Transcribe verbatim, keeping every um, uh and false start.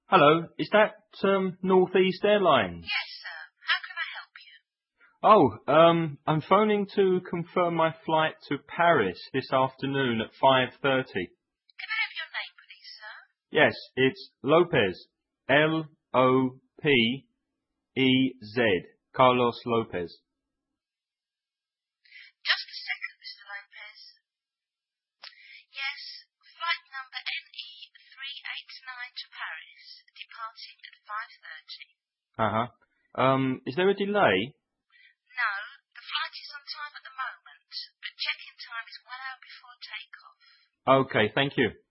Hello, is that um, Northeast Airlines? Yes, sir. How can I help you? Oh, um, I'm phoning to confirm my flight to Paris this afternoon at five thirty. Can I have your name, please, sir? Yes, it's Lopez. L O P E Z. Carlos Lopez. Just a second, Mister Lopez. Yes, flight number N E three eight nine to Paris, departing at five thirty. Uh-huh. Um, is there a delay? No, the flight is on time at the moment, but check-in time is one hour before takeoff. Okay, thank you.